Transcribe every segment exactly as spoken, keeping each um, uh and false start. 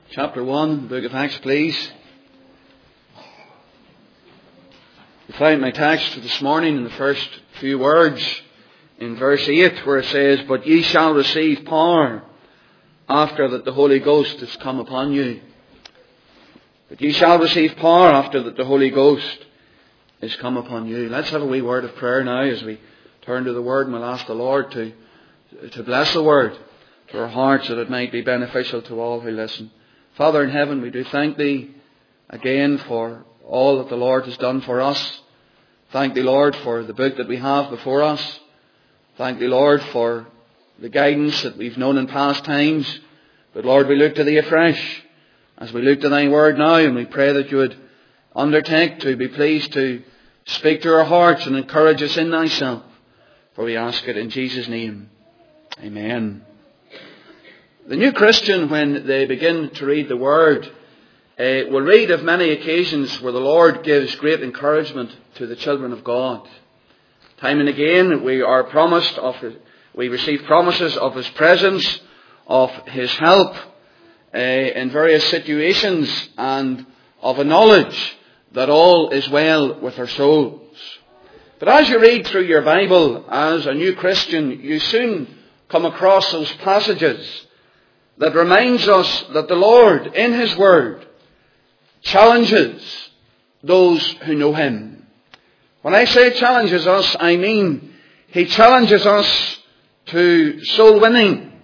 chapter one, the book of Acts, please. We find my text for this morning in the first few words in verse eight, where it says, "But ye shall receive power after that the Holy Ghost is come upon you." But ye shall receive power after that the Holy Ghost is come upon you. Let's have a wee word of prayer now as we turn to the Word, and we'll ask the Lord to, to bless the Word to our hearts, that it might be beneficial to all who listen. Father in heaven, we do thank Thee again for all that the Lord has done for us. Thank Thee, Lord, for the book that we have before us. Thank Thee, Lord, for the guidance that we've known in past times. But Lord, we look to Thee afresh as we look to Thy Word now, and we pray that You would undertake to be pleased to speak to our hearts and encourage us in Thyself. For we ask it in Jesus' name. Amen. The new Christian, when they begin to read the Word, uh, will read of many occasions where the Lord gives great encouragement to the children of God. Time and again we are promised of, we receive promises of His presence, of His help uh, in various situations, and of a knowledge that all is well with our souls. But as you read through your Bible as a new Christian, you soon come across those passages that reminds us that the Lord, in His Word, challenges those who know Him. When I say challenges us, I mean He challenges us to soul winning,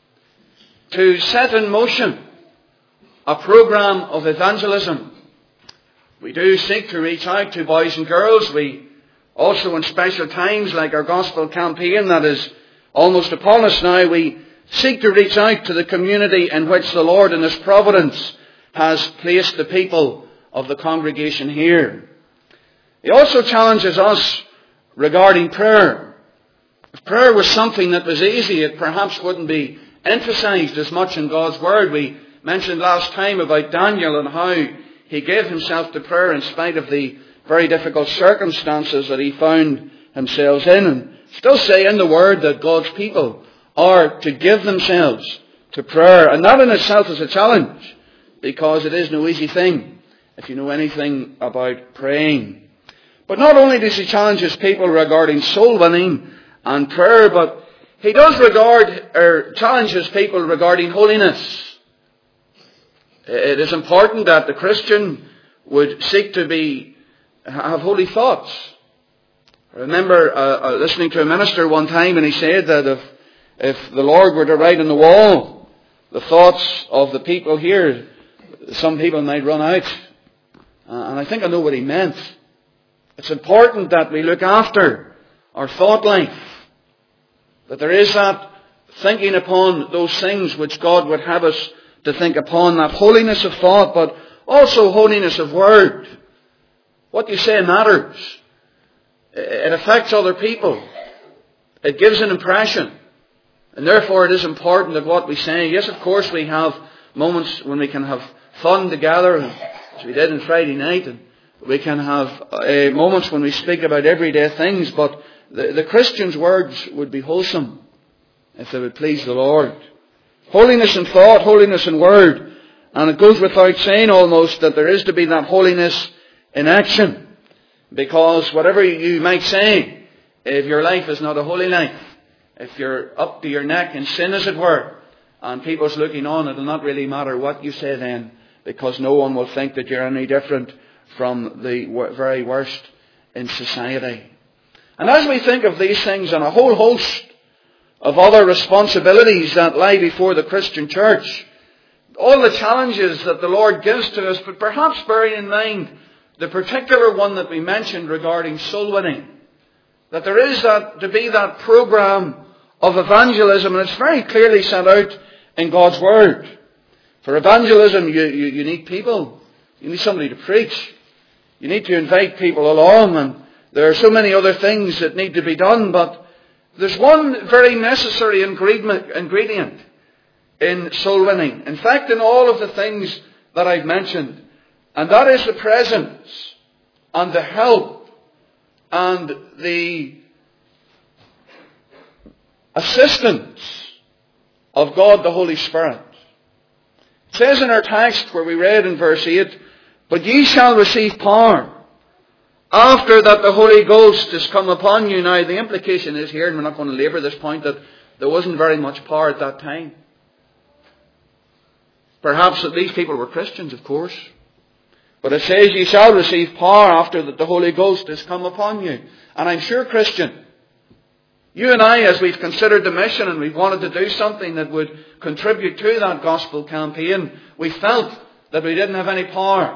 to set in motion a program of evangelism. We do seek to reach out to boys and girls. We also, in special times like our gospel campaign that is almost upon us now, we seek to reach out to the community in which the Lord in His providence has placed the people of the congregation here. He also challenges us regarding prayer. If prayer was something that was easy, it perhaps wouldn't be emphasized as much in God's Word. We mentioned last time about Daniel and how he gave himself to prayer in spite of the very difficult circumstances that he found himself in. And still say in the Word that God's people are to give themselves to prayer. And that in itself is a challenge, because it is no easy thing if you know anything about praying. But not only does he challenge his people regarding soul winning and prayer, but he does regard or challenge his people regarding holiness. It is important that the Christian would seek to be have holy thoughts. I remember uh, uh, listening to a minister one time, and he said that if if the Lord were to write on the wall the thoughts of the people here, some people might run out. Uh, and I think I know what he meant. It's important that we look after our thought life, that there is that thinking upon those things which God would have us to think upon, that holiness of thought, but also holiness of word. What you say matters. It affects other people. It gives an impression. And therefore it is important that what we say, yes, of course we have moments when we can have fun together, as we did on Friday night, and we can have uh, moments when we speak about everyday things, but the, the Christian's words would be wholesome if they would please the Lord. Holiness in thought, holiness in word. And it goes without saying almost that there is to be that holiness in action. Because whatever you might say, if your life is not a holy life, if you're up to your neck in sin, as it were, and people's looking on, it'll not really matter what you say then, because no one will think that you're any different from the very worst in society. And as we think of these things and a whole host of other responsibilities that lie before the Christian church, all the challenges that the Lord gives to us, but perhaps bearing in mind the particular one that we mentioned regarding soul winning, that there is that to be that program of evangelism, and it's very clearly set out in God's Word. For evangelism, you, you, you need people. You need somebody to preach. You need to invite people along, and there are so many other things that need to be done, but there's one very necessary ingredient in soul winning. In fact, in all of the things that I've mentioned, and that is the presence and the help and the assistance of God the Holy Spirit. It says in our text where we read in verse eight, but ye shall receive power after that the Holy Ghost is come upon you. Now the implication is here, and we're not going to labour this point, that there wasn't very much power at that time. Perhaps that these people were Christians, of course. But it says, ye shall receive power after that the Holy Ghost is come upon you. And I'm sure, Christian, you and I, as we've considered the mission and we've wanted to do something that would contribute to that gospel campaign, we felt that we didn't have any power.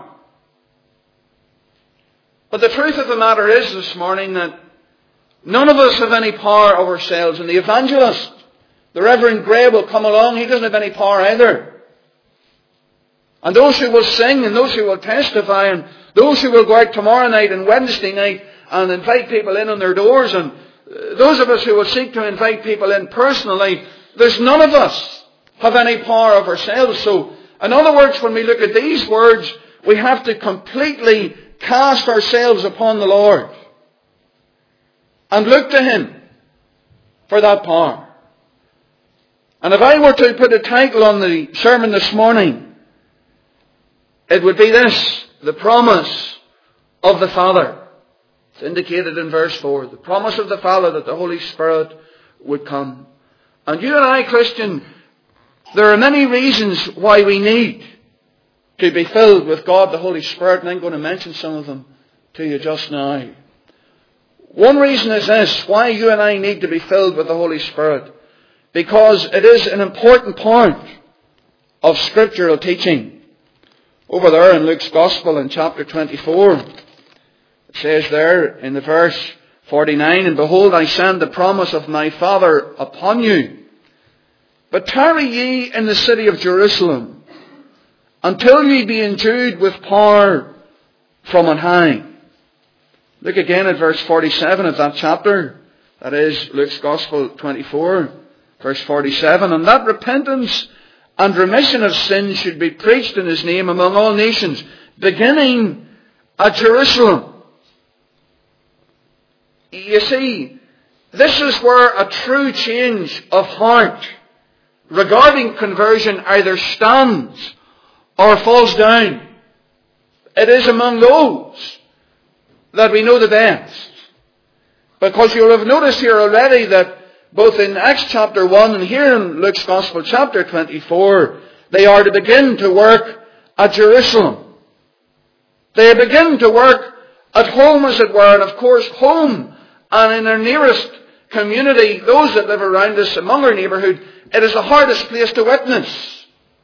But the truth of the matter is this morning that none of us have any power of ourselves. And the evangelist, the Reverend Gray, will come along. He doesn't have any power either. And those who will sing and those who will testify and those who will go out tomorrow night and Wednesday night and invite people in on their doors, and those of us who will seek to invite people in personally, there's none of us have any power of ourselves. So, in other words, when we look at these words, we have to completely cast ourselves upon the Lord and look to Him for that power. And if I were to put a title on the sermon this morning, it would be this: the promise of the Father. It's indicated in verse four. The promise of the Father that the Holy Spirit would come. And you and I, Christian, there are many reasons why we need to be filled with God the Holy Spirit, and I'm going to mention some of them to you just now. One reason is this, why you and I need to be filled with the Holy Spirit. Because it is an important part of scriptural teaching. Over there in Luke's Gospel in chapter twenty-four, it says there in the verse forty-nine, and behold, I send the promise of my Father upon you. But tarry ye in the city of Jerusalem, until ye be endued with power from on high. Look again at verse forty-seven of that chapter. That is Luke's Gospel twenty-four, verse forty-seven. And that repentance and remission of sins should be preached in His name among all nations, beginning at Jerusalem. You see, this is where a true change of heart regarding conversion either stands or falls down. It is among those that we know the best. Because you'll have noticed here already that both in Acts chapter one and here in Luke's Gospel chapter twenty-four, they are to begin to work at Jerusalem. They begin to work at home, as it were, and of course home and in our nearest community, those that live around us, among our neighbourhood, it is the hardest place to witness.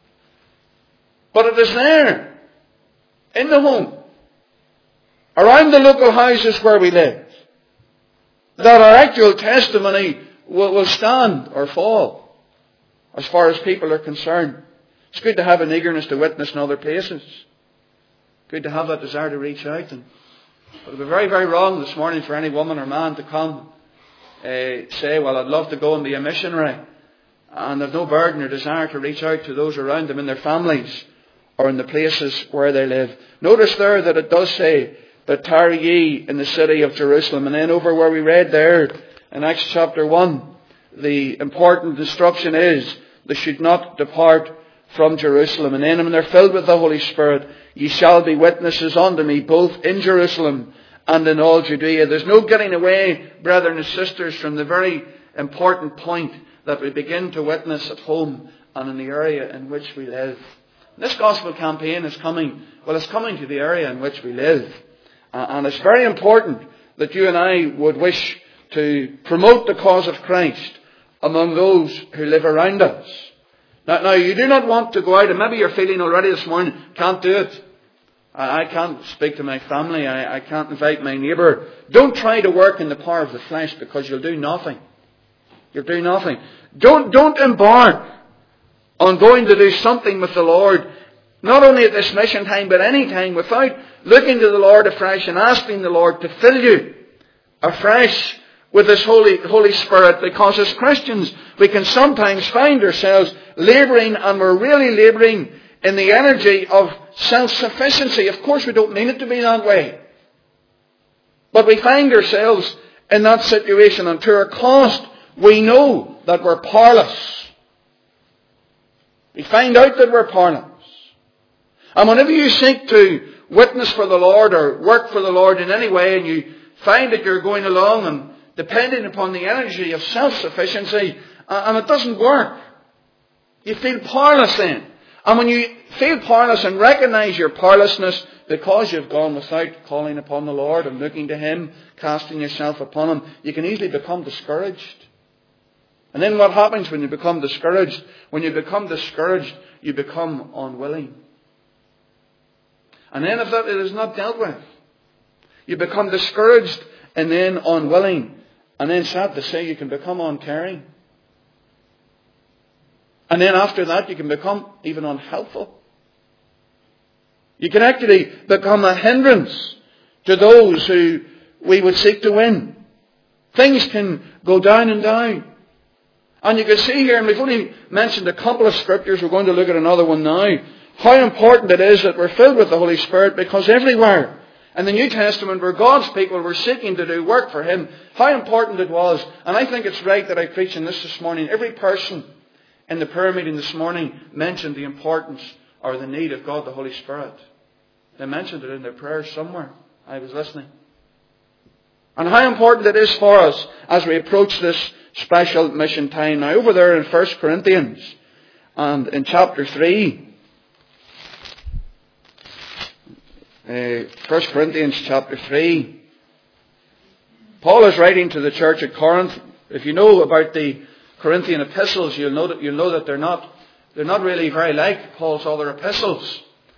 But it is there, in the home, around the local houses where we live, that our actual testimony will, will stand or fall as far as people are concerned. It's good to have an eagerness to witness in other places. Good to have that desire to reach out. And it would be very, very wrong this morning for any woman or man to come uh, say, well, I'd love to go and be a missionary, and they've no burden or desire to reach out to those around them in their families or in the places where they live. Notice there that it does say, but tarry ye in the city of Jerusalem. And then over where we read there in Acts chapter one, the important instruction is they should not depart from Jerusalem. And then when they're filled with the Holy Spirit, ye shall be witnesses unto me both in Jerusalem and in all Judea. There's no getting away, brethren and sisters, from the very important point that we begin to witness at home and in the area in which we live. This gospel campaign is coming, well, it's coming to the area in which we live. And it's very important that you and I would wish to promote the cause of Christ among those who live around us. Now, now, you do not want to go out, and maybe you're feeling already this morning, can't do it. I, I can't speak to my family. I, I can't invite my neighbour. Don't try to work in the power of the flesh, because you'll do nothing. You'll do nothing. Don't, don't embark on going to do something with the Lord, not only at this mission time, but any time, without looking to the Lord afresh and asking the Lord to fill you afresh with His Holy, Holy Spirit. Because as Christians, we can sometimes find ourselves labouring, and we're really labouring in the energy of self-sufficiency. Of course, we don't mean it to be that way. But we find ourselves in that situation, and to our cost, we know that we're powerless. We find out that we're powerless. And whenever you seek to witness for the Lord or work for the Lord in any way, and you find that you're going along and depending upon the energy of self-sufficiency, and it doesn't work, you feel powerless then. And when you feel powerless and recognize your powerlessness because you've gone without calling upon the Lord and looking to Him, casting yourself upon Him, you can easily become discouraged. And then what happens when you become discouraged? When you become discouraged, you become unwilling. And then if that is not dealt with, you become discouraged and then unwilling. And then, sad to say, you can become uncaring. And then after that, you can become even unhelpful. You can actually become a hindrance to those who we would seek to win. Things can go down and down. And you can see here, and we've only mentioned a couple of scriptures, we're going to look at another one now, how important it is that we're filled with the Holy Spirit, because everywhere in the New Testament where God's people were seeking to do work for Him, how important it was. And I think it's right that I preach on this this morning. Every person in the prayer meeting this morning mentioned the importance or the need of God the Holy Spirit. They mentioned it in their prayers somewhere. I was listening. And how important it is for us as we approach this special mission time. Now over there in First Corinthians and in chapter three, uh, First Corinthians chapter three, Paul is writing to the church at Corinth. If you know about the Corinthian epistles, you'll know that, you'll know that they're not, they're not really very like Paul's other epistles.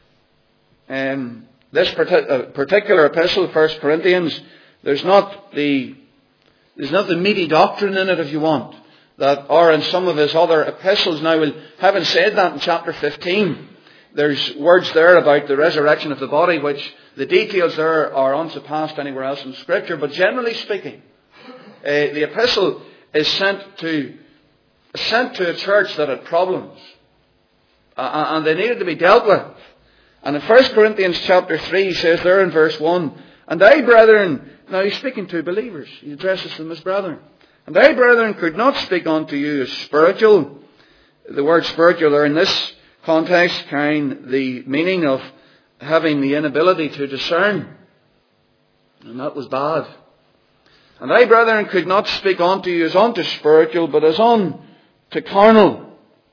Um, this particular epistle, First Corinthians, there's not the there's not the meaty doctrine in it, if you want, that are in some of his other epistles. Now, we'll, having said that, in chapter fifteen, there's words there about the resurrection of the body, which the details there are unsurpassed anywhere else in Scripture. But generally speaking, uh, the epistle is sent to sent to a church that had problems, uh, and they needed to be dealt with. And in First Corinthians chapter three, he says there in verse one, "And I, brethren," now he's speaking to believers, he addresses them as brethren, "And I, brethren, could not speak unto you as spiritual." The word spiritual there in this context carrying the meaning of having the inability to discern. And that was bad. "And I, brethren, could not speak unto you as unto spiritual, but as unto carnal,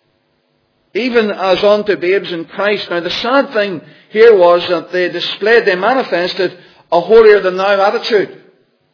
even as unto babes in Christ." Now the sad thing here was that they displayed, they manifested a holier-than-thou attitude.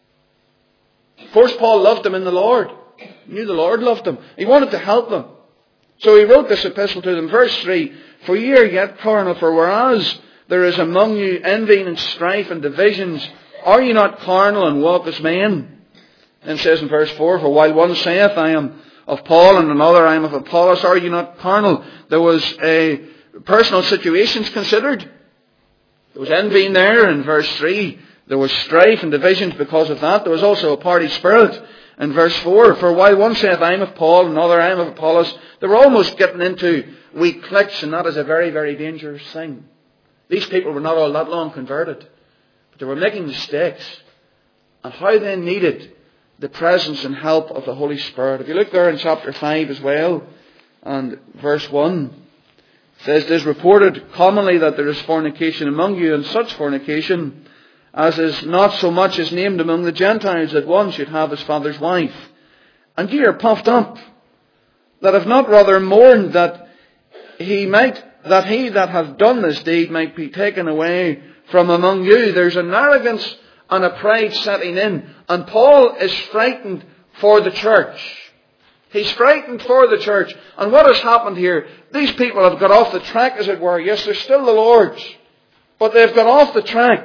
Of course, Paul loved them in the Lord. He knew the Lord loved them. He wanted to help them. So he wrote this epistle to them. Verse three, "For ye are yet carnal, for whereas there is among you envying and strife and divisions, are ye not carnal and walk as men?" And it says in verse four, "For while one saith, I am of Paul, and another, I am of Apollos, are ye not carnal?" There was a personal situations considered. There was envying there in verse three. There was strife and divisions because of that. There was also a party spirit in verse four. "For while one saith, I am of Paul, and another, I am of Apollos," they were almost getting into weak cliques, and that is a very, very dangerous thing. These people were not all that long converted, but they were making mistakes. And how they needed the presence and help of the Holy Spirit. If you look there in chapter five as well, and verse one, it says, "It is reported commonly that there is fornication among you, and such fornication as is not so much as named among the Gentiles, that one should have his father's wife. And ye are puffed up, that have not rather mourned that he might, that he that hath done this deed might be taken away from among you." There's an arrogance and a pride setting in. And Paul is frightened for the church. He's frightened for the church. And what has happened here? These people have got off the track, as it were. Yes, they're still the Lord's, but they've got off the track.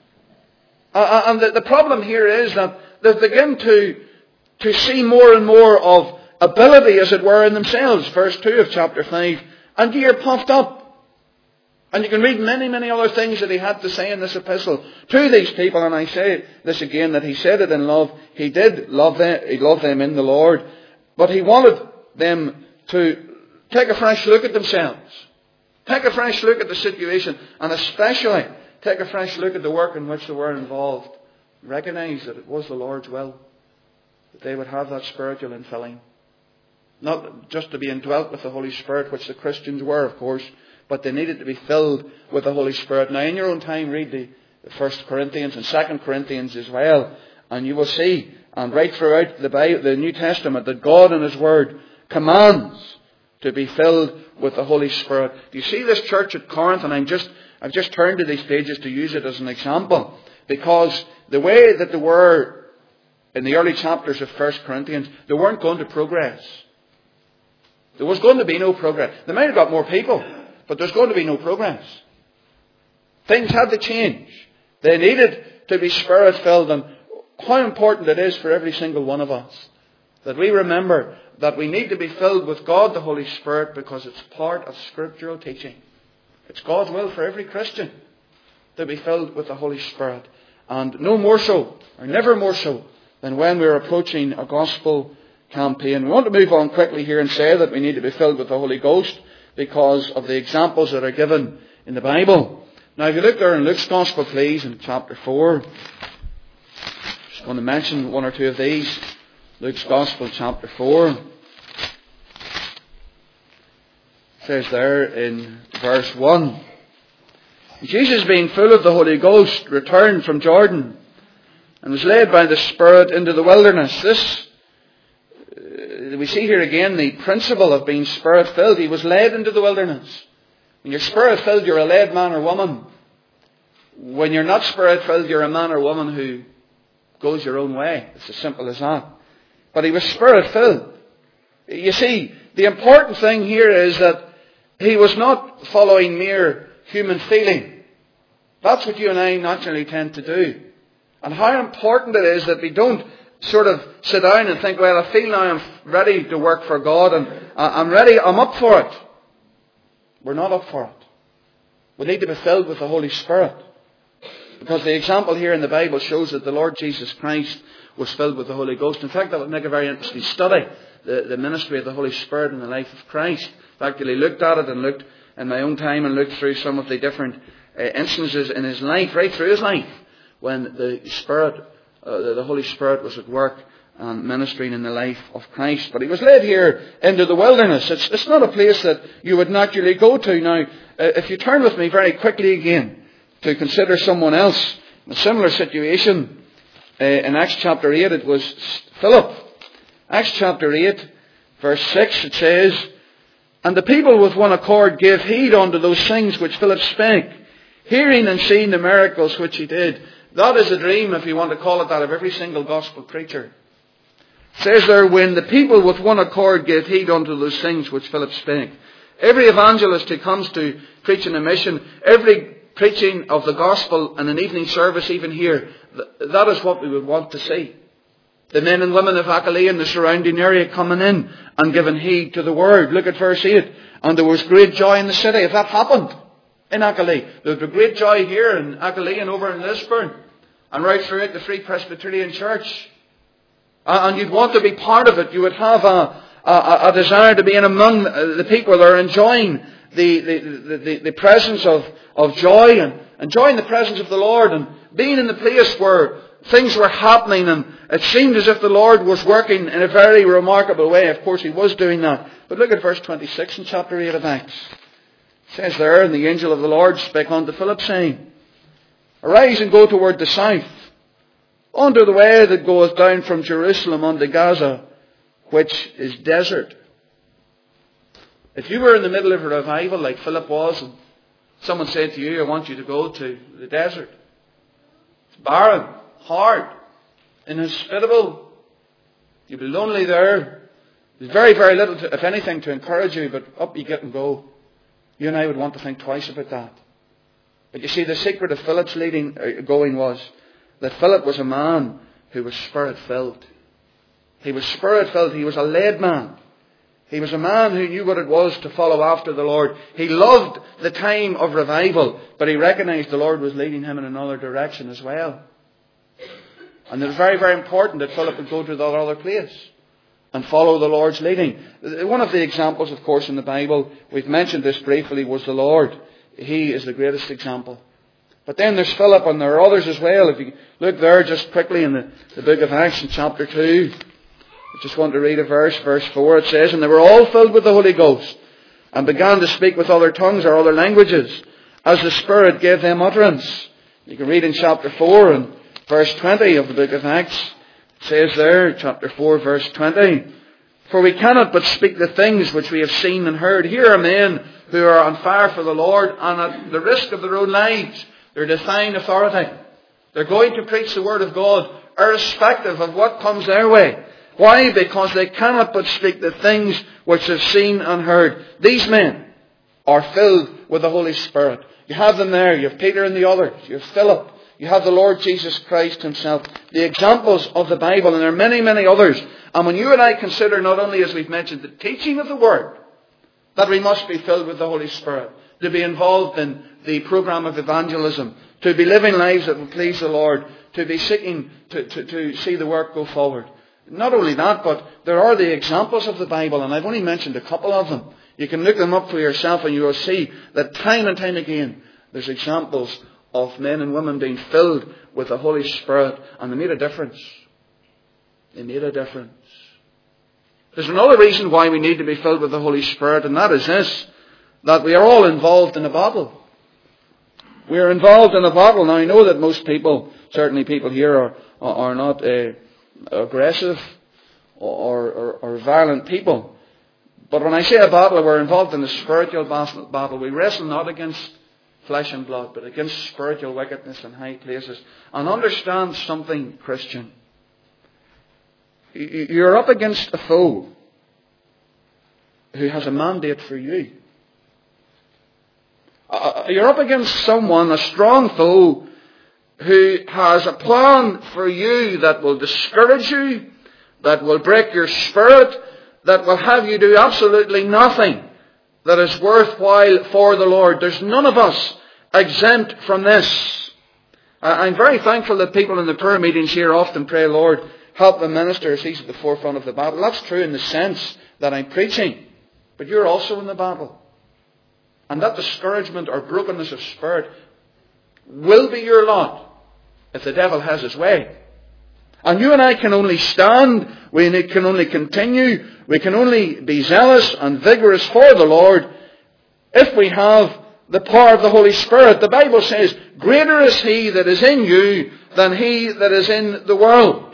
Uh, and the, the problem here is that they begin to, to see more and more of ability, as it were, in themselves. Verse two of chapter five. "And ye are puffed up." And you can read many, many other things that he had to say in this epistle to these people. And I say this again, that he said it in love. He did love them. He loved them in the Lord. But he wanted them to take a fresh look at themselves. Take a fresh look at the situation. And especially take a fresh look at the work in which they were involved. Recognize that it was the Lord's will that they would have that spiritual infilling. Not just to be indwelt with the Holy Spirit, which the Christians were, of course, but they needed to be filled with the Holy Spirit. Now in your own time, read the First Corinthians and Second Corinthians as well, and you will see, and right throughout the Bible, the New Testament, that God in His Word commands to be filled with the Holy Spirit. Do you see this church at Corinth? And I'm just, I've just turned to these pages to use it as an example, because the way that they were in the early chapters of First Corinthians, they weren't going to progress. There was going to be no progress. They might have got more people, but there's going to be no progress. Things had to change. They needed to be Spirit-filled, and how important it is for every single one of us that we remember that we need to be filled with God, the Holy Spirit, because it's part of scriptural teaching. It's God's will for every Christian to be filled with the Holy Spirit. And no more so, or never more so, than when we're approaching a gospel campaign. We want to move on quickly here and say that we need to be filled with the Holy Ghost because of the examples that are given in the Bible. Now if you look there in Luke's Gospel, please, in chapter four. Just going to mention one or two of these. Luke's Gospel, chapter four. It says there in verse one, Jesus, being full of the Holy Ghost, returned from Jordan and was led by the Spirit into the wilderness. This, uh, we see here again the principle of being Spirit-filled. He was led into the wilderness. When you're Spirit-filled, you're a led man or woman. When you're not Spirit-filled, you're a man or woman who goes your own way. It's as simple as that. But he was Spirit-filled. You see, the important thing here is that he was not following mere human feeling. That's what you and I naturally tend to do. And how important it is that we don't sort of sit down and think, well, I feel now I'm ready to work for God and I'm ready, I'm up for it. We're not up for it. We need to be filled with the Holy Spirit. Because the example here in the Bible shows that the Lord Jesus Christ was filled with the Holy Ghost. In fact, that would make a very interesting study, the, the ministry of the Holy Spirit in the life of Christ. In fact, I looked at it and looked in my own time and looked through some of the different uh, instances in his life, right through his life, when the Spirit, uh, the Holy Spirit was at work and ministering in the life of Christ. But he was led here into the wilderness. It's, it's not a place that you would naturally go to. Now, uh, if you turn with me very quickly again to consider someone else in a similar situation, uh, in Acts chapter eight, it was Philip. Acts chapter eight, verse six, it says, and the people with one accord gave heed unto those things which Philip spake, hearing and seeing the miracles which he did. That is a dream, if you want to call it that, of every single gospel preacher. It says there, when the people with one accord gave heed unto those things which Philip spake. Every evangelist who comes to preaching a mission, every preaching of the gospel and an evening service even here, that is what we would want to see. The men and women of Achaia and the surrounding area coming in and giving heed to the word. Look at verse eight. And there was great joy in the city. If that happened in Achaia, there would be great joy here in Achaia and over in Lisburn and right throughout the Free Presbyterian Church. And you'd want to be part of it. You would have a, a, a desire to be in among the people that are enjoying the, the, the, the presence of, of joy and enjoying the presence of the Lord and being in the place where things were happening and it seemed as if the Lord was working in a very remarkable way. Of course, he was doing that. But look at verse twenty-six in chapter eight of Acts. It says there, and the angel of the Lord spake unto Philip, saying, arise and go toward the south, unto the way that goeth down from Jerusalem unto Gaza, which is desert. If you were in the middle of a revival like Philip was, and someone said to you, I want you to go to the desert. It's barren, hard, inhospitable. You'll be lonely there. There's very, very little, to, if anything, to encourage you, but up you get and go. You and I would want to think twice about that. But you see, the secret of Philip's leading, uh, going was that Philip was a man who was Spirit-filled. He was Spirit-filled. He was a led man. He was a man who knew what it was to follow after the Lord. He loved the time of revival, but he recognized the Lord was leading him in another direction as well. And it was very, very important that Philip would go to that other place and follow the Lord's leading. One of the examples, of course, in the Bible, we've mentioned this briefly, was the Lord. He is the greatest example. But then there's Philip, and there are others as well. If you look there just quickly in the, the book of Acts in chapter two, I just want to read a verse, verse four. It says, and they were all filled with the Holy Ghost, and began to speak with other tongues or other languages, as the Spirit gave them utterance. You can read in chapter four and verse twenty of the book of Acts. It says there, chapter four, verse twenty, "For we cannot but speak the things which we have seen and heard." Here are men who are on fire for the Lord, and at the risk of their own lives, they're defying authority. They're going to preach the Word of God, irrespective of what comes their way. Why? Because they cannot but speak the things which they've seen and heard. These men are filled with the Holy Spirit. You have them there. You have Peter and the others. You have Philip. You have the Lord Jesus Christ Himself. The examples of the Bible, and there are many, many others. And when you and I consider, not only as we've mentioned, the teaching of the Word, that we must be filled with the Holy Spirit, to be involved in the program of evangelism, to be living lives that will please the Lord, to be seeking to, to, to see the work go forward. Not only that, but there are the examples of the Bible, and I've only mentioned a couple of them. You can look them up for yourself and you will see that time and time again there's examples of men and women being filled with the Holy Spirit, and they made a difference. They made a difference. There's another reason why we need to be filled with the Holy Spirit, and that is this, that we are all involved in a battle. We are involved in a battle. Now I know that most people, certainly people here, are, are not uh, aggressive or, or, or violent people. But when I say a battle, we're involved in a spiritual battle. We wrestle not against flesh and blood, but against spiritual wickedness in high places. And understand something, Christian. You're up against a foe who has a mandate for you. You're up against someone, a strong foe, who has a plan for you that will discourage you, that will break your spirit, that will have you do absolutely nothing that is worthwhile for the Lord. There's none of us exempt from this. I'm very thankful that people in the prayer meetings here often pray, "Lord, help the minister as he's at the forefront of the battle." That's true in the sense that I'm preaching. But you're also in the battle. And that discouragement or brokenness of spirit will be your lot if the devil has his way. And you and I can only stand, we can only continue, we can only be zealous and vigorous for the Lord if we have the power of the Holy Spirit. The Bible says, "Greater is He that is in you than he that is in the world."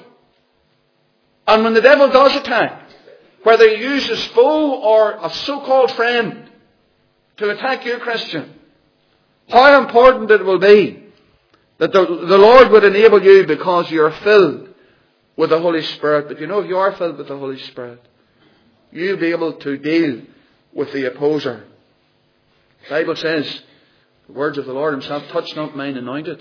And when the devil does attack, whether he uses foe or a so-called friend to attack you, Christian, how important it will be that the, the Lord would enable you because you are filled with the Holy Spirit. But you know, if you are filled with the Holy Spirit, you'll be able to deal with the opposer. The Bible says, the words of the Lord Himself, "Touch not mine anointed."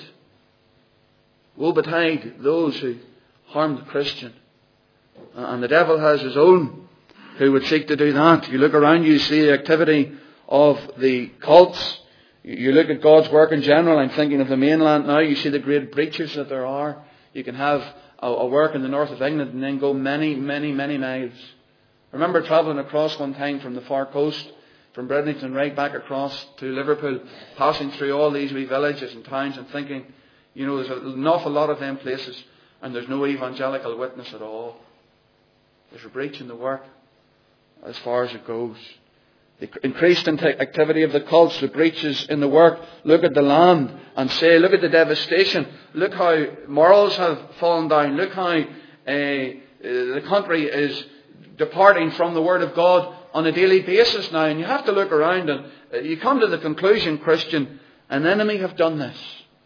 Woe betide those who harm the Christian. And the devil has his own who would seek to do that. You look around, you see the activity of the cults. You look at God's work in general. I'm thinking of the mainland now. You see the great breaches that there are. You can have a, a work in the north of England and then go many, many, many miles. I remember travelling across one time from the far coast, from Bridlington right back across to Liverpool, passing through all these wee villages and towns and thinking, you know, there's an awful lot of them places and there's no evangelical witness at all. There's a breach in the work as far as it goes. The increased activity of the cults, the breaches in the work. Look at the land and say, look at the devastation. Look how morals have fallen down. Look how uh, the country is departing from the Word of God on a daily basis now. And you have to look around and you come to the conclusion, Christian, an enemy have done this.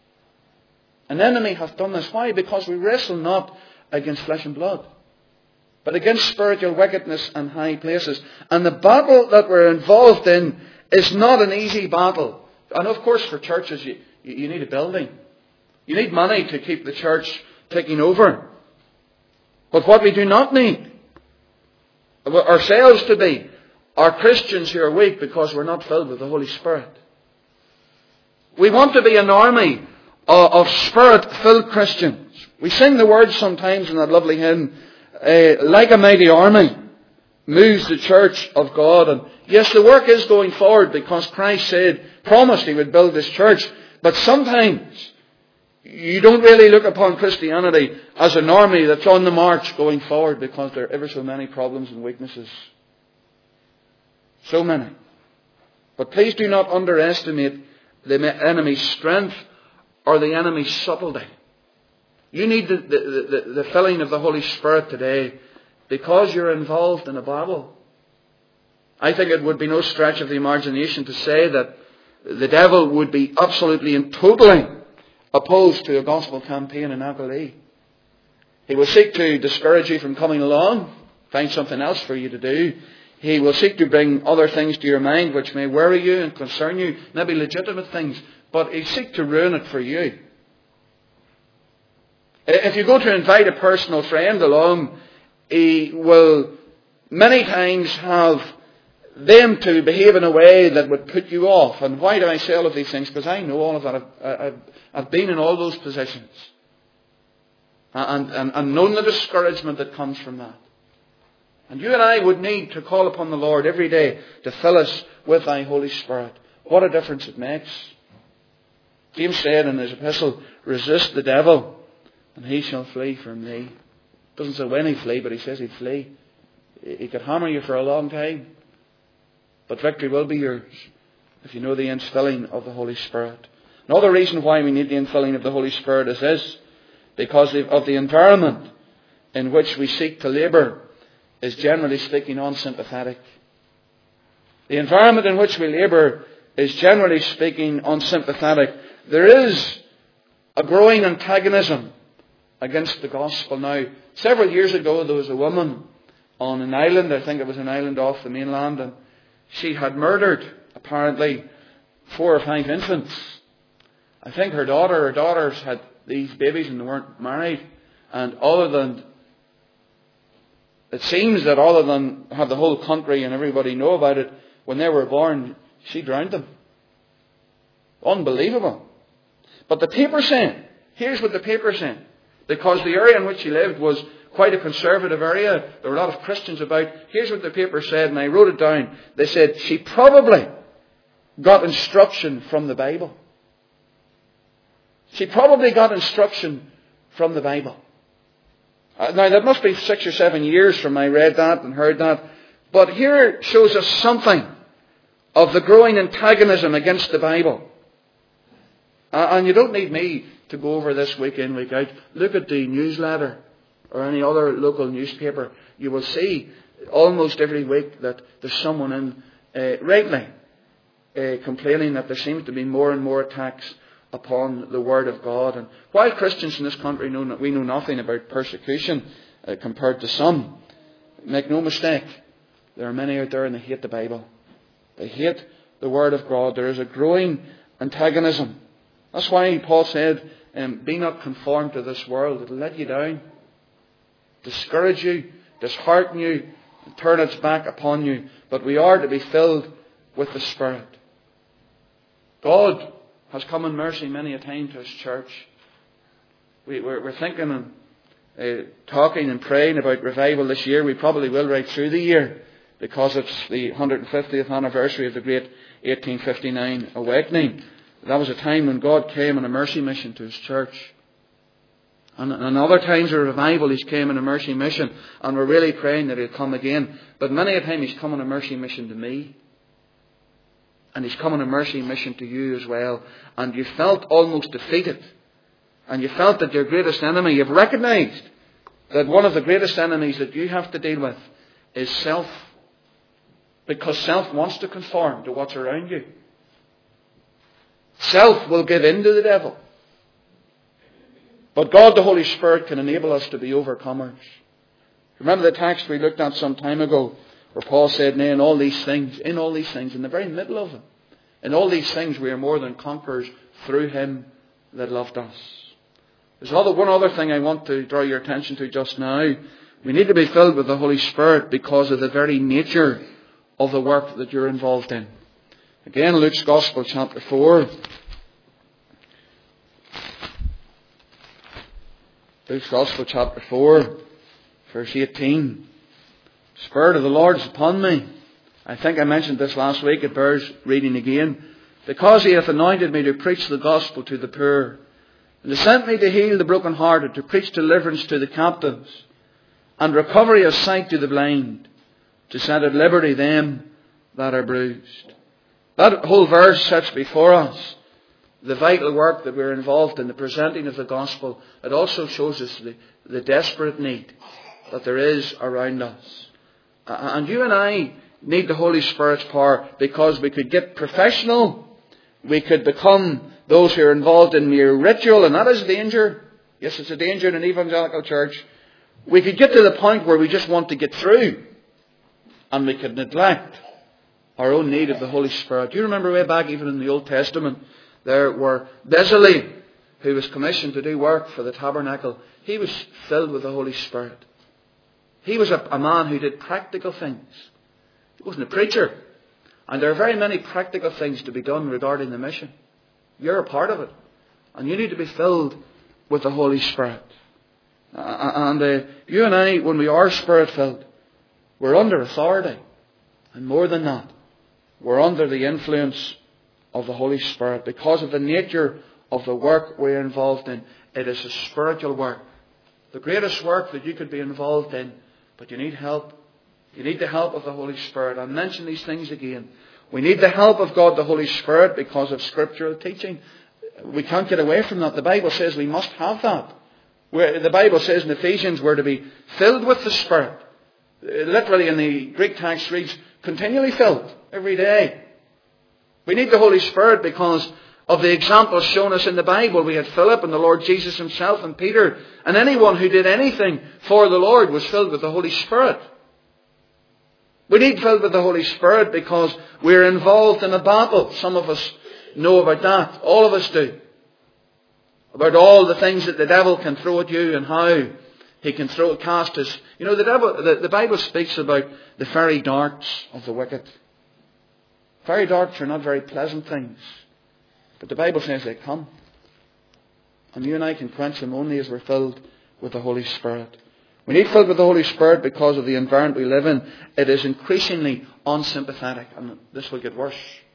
An enemy hath done this. Why? Because we wrestle not against flesh and blood, but against spiritual wickedness and high places. And the battle that we're involved in is not an easy battle. And of course for churches you, you need a building. You need money to keep the church ticking over. But what we do not need ourselves to be are Christians who are weak because we're not filled with the Holy Spirit. We want to be an army of Spirit-filled Christians. We sing the words sometimes in that lovely hymn, Uh, like a mighty army moves the church of God. And yes, the work is going forward because Christ said, promised He would build this church. But sometimes you don't really look upon Christianity as an army that's on the march going forward because there are ever so many problems and weaknesses. So many. But please do not underestimate the enemy's strength or the enemy's subtlety. You need the, the, the, the filling of the Holy Spirit today because you're involved in a battle. I think it would be no stretch of the imagination to say that the devil would be absolutely and totally opposed to a gospel campaign in Abilene. He will seek to discourage you from coming along, find something else for you to do. He will seek to bring other things to your mind which may worry you and concern you, maybe legitimate things, but he'll seek to ruin it for you. If you go to invite a personal friend along, he will many times have them to behave in a way that would put you off. And why do I say all of these things? Because I know all of that. I've, I've, I've been in all those positions. And, and, and known the discouragement that comes from that. And you and I would need to call upon the Lord every day to fill us with thy Holy Spirit. What a difference it makes. James said in his epistle, resist the devil and he shall flee from thee. Doesn't say when he'd flee, but he says he'd flee. He could hammer you for a long time. But victory will be yours if you know the infilling of the Holy Spirit. Another reason why we need the infilling of the Holy Spirit is this. Because of the environment in which we seek to labour is generally speaking unsympathetic. The environment in which we labour is generally speaking unsympathetic. There is a growing antagonism against the gospel. Now, several years ago there was a woman on an island, I think it was an island off the mainland, and she had murdered, apparently, four or five infants. I think her daughter or daughters had these babies and they weren't married. And other than, it seems that other than have the whole country and everybody know about it, when they were born, she drowned them. Unbelievable. But the paper saying, here's what the paper saying. Because the area in which she lived was quite a conservative area. There were a lot of Christians about. Here's what the paper said, and I wrote it down. They said she probably got instruction from the Bible. She probably got instruction from the Bible. Uh, now, that must be six or seven years from I read that and heard that. But here shows us something of the growing antagonism against the Bible. Uh, and you don't need me to go over this week in, week out. Look at the newsletter or any other local newspaper. You will see almost every week that there's someone in, uh, rightly, uh, complaining that there seems to be more and more attacks upon the Word of God. And while Christians in this country know we know nothing about persecution uh, compared to some, make no mistake, there are many out there and they hate the Bible. They hate the Word of God. There is a growing antagonism. That's why Paul said, um, be not conformed to this world. It will let you down, discourage you, dishearten you, and turn its back upon you. But we are to be filled with the Spirit. God has come in mercy many a time to His church. We, we're, we're thinking and uh, talking and praying about revival this year. We probably will right through the year because it's the one hundred fiftieth anniversary of the great eighteen fifty-nine awakening. That was a time when God came on a mercy mission to His church. And, and other times of revival He's came on a mercy mission, and we're really praying that He'll come again. But many a time He's come on a mercy mission to me. And He's come on a mercy mission to you as well. And you felt almost defeated. And you felt that your greatest enemy, you've recognized that one of the greatest enemies that you have to deal with is self. Because self wants to conform to what's around you. Self will give in to the devil. But God the Holy Spirit can enable us to be overcomers. Remember the text we looked at some time ago, where Paul said, nay, in all these things, in all these things, in the very middle of them, in all these things we are more than conquerors through Him that loved us. There's other, one other thing I want to draw your attention to just now. We need to be filled with the Holy Spirit because of the very nature of the work that you're involved in. Again, Luke's Gospel, chapter four. Luke's Gospel, chapter four, verse eighteen. Spirit of the Lord is upon me. I think I mentioned this last week. It bears reading again. Because He hath anointed me to preach the gospel to the poor, and He sent me to heal the brokenhearted, to preach deliverance to the captives, and recovery of sight to the blind, to set at liberty them that are bruised, That whole verse sets before us the vital work that we're involved in, the presenting of the gospel. It also shows us the, the desperate need that there is around us. And you and I need the Holy Spirit's power because we could get professional. We could become those who are involved in mere ritual, and that is a danger. Yes, it's a danger in an evangelical church. We could get to the point where we just want to get through, and we could neglect our own need of the Holy Spirit. Do you remember way back even in the Old Testament, there were Bezalel, who was commissioned to do work for the tabernacle. He was filled with the Holy Spirit. He was a, a man who did practical things. He wasn't a preacher. And there are very many practical things to be done regarding the mission. You're a part of it. And you need to be filled with the Holy Spirit. Uh, and uh, you and I, when we are Spirit-filled, we're under authority. And more than that, we're under the influence of the Holy Spirit. Because of the nature of the work we're involved in, it is a spiritual work. The greatest work that you could be involved in. But you need help. You need the help of the Holy Spirit. I'll mention these things again. We need the help of God, the Holy Spirit, because of scriptural teaching. We can't get away from that. The Bible says we must have that. Where the Bible says in Ephesians we're to be filled with the Spirit. Literally in the Greek text reads, continually filled, every day. We need the Holy Spirit because of the examples shown us in the Bible. We had Philip and the Lord Jesus himself and Peter. And anyone who did anything for the Lord was filled with the Holy Spirit. We need filled with the Holy Spirit because we're involved in a battle. Some of us know about that. All of us do. About all the things that the devil can throw at you and how he can throw cast us. You know, the devil, the, the Bible speaks about the fiery darts of the wicked. Fiery darts are not very pleasant things. But the Bible says they come. And you and I can quench them only as we're filled with the Holy Spirit. We need filled with the Holy Spirit because of the environment we live in. It is increasingly unsympathetic. And this will get worse.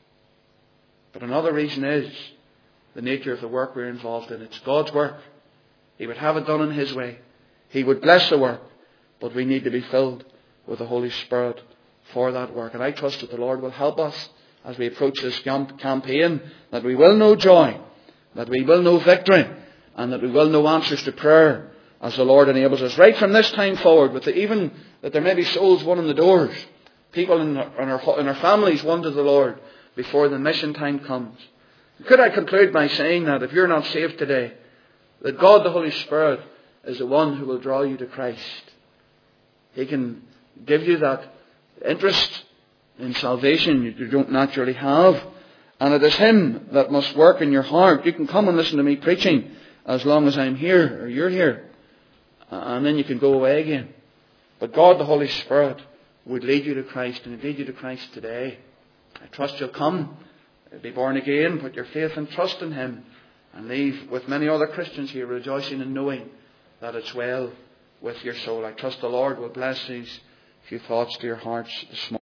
But another reason is the nature of the work we're involved in. It's God's work. He would have it done in His way. He would bless the work. But we need to be filled with the Holy Spirit for that work. And I trust that the Lord will help us as we approach this campaign, that we will know joy, that we will know victory, and that we will know answers to prayer as the Lord enables us. Right from this time forward, with the, even that there may be souls won in the doors, people in our, in, our, in our families won to the Lord before the mission time comes. Could I conclude by saying that if you're not saved today, that God the Holy Spirit is the one who will draw you to Christ. He can give you that interest in salvation you don't naturally have. And it is Him that must work in your heart. You can come and listen to me preaching as long as I'm here or you're here. And then you can go away again. But God the Holy Spirit would lead you to Christ, and He'd lead you to Christ today. I trust you'll come, be born again, put your faith and trust in Him, and leave with many other Christians here rejoicing and knowing that it's well with your soul. I trust the Lord will bless these few thoughts to your hearts this morning.